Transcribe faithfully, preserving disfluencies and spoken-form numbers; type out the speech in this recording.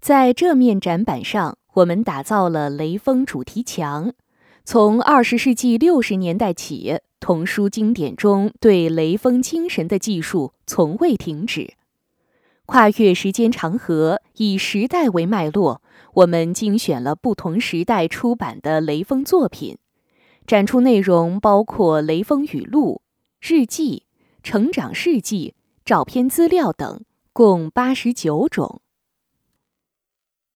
在这面展板上，我们打造了雷锋主题墙。从二十世纪六十年代起，童书经典中对雷锋精神的记述从未停止。跨越时间长河，以时代为脉络，我们精选了不同时代出版的雷锋作品，展出内容包括雷锋语录、日记、成长事迹、照片资料等，共八十九种。